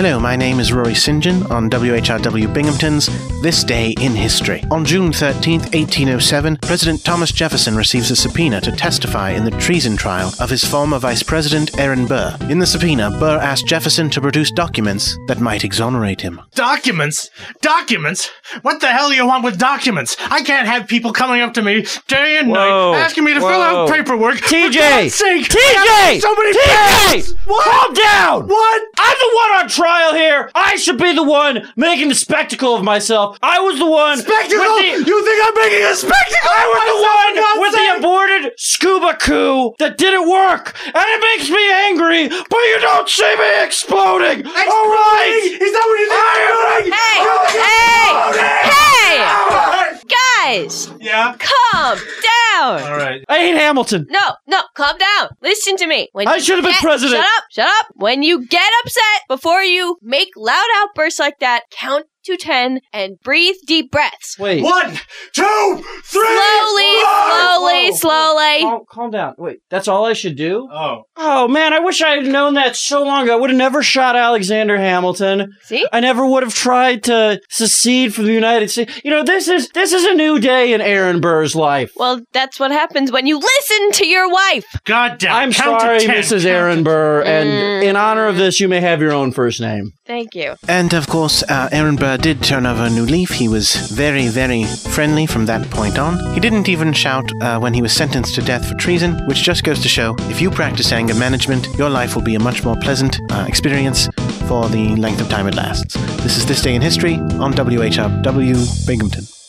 Hello, my name is Rory St. John on WHRW Binghamton's This Day in History. On June 13th, 1807, President Thomas Jefferson receives a subpoena to testify in the treason trial of his former Vice President Aaron Burr. In the subpoena, Burr asked Jefferson to produce documents that might exonerate him. Documents? Documents? What the hell do you want with documents? I can't have people coming up to me day and night asking me to fill out paperwork. TJ! For God's sake! TJ! So many TJ! Calm down! What? I'm the one on trial here! I should be the one making a spectacle of myself. I was the one... Spectacle? You think I'm making a spectacle? I was the one with the aborted scuba coup that didn't work! And it makes me angry, but you don't see me exploding! Alright! Is that what you're doing? Guys! Yeah? Calm down! Alright. I hate Hamilton. No, calm down. Listen to me. I should have been president. Shut up. When you get upset, before you make loud outbursts like that, count to 10 and breathe deep breaths. Wait. 1, 2, 3! Slowly. Calm down. Wait, that's all I should do? Oh, man, I wish I had known that so long ago. I would have never shot Alexander Hamilton. See? I never would have tried to secede from the United States. You know, this is a new day in Aaron Burr's life. Well, that's what happens when you listen to your wife. God damn. I'm Count sorry, to 10. Mrs. Aaron Burr, and in honor of this, you may have your own first name. Thank you. And of course, Aaron Burr did turn over a new leaf. He was very, very friendly from that point on. He didn't even shout when he was sentenced to death for treason, which just goes to show, if you practice anger management, your life will be a much more pleasant experience for the length of time it lasts. This is This Day in History on WHRW Binghamton.